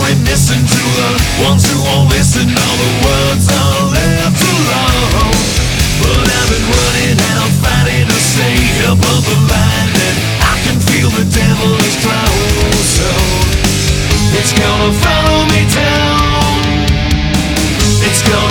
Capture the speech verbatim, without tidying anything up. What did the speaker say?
reminiscing to the ones who won't listen. All the words are left alone. But I've been running out, fighting to stay above the line, and I can feel the devil is close. So it's gonna follow me down. It's gonna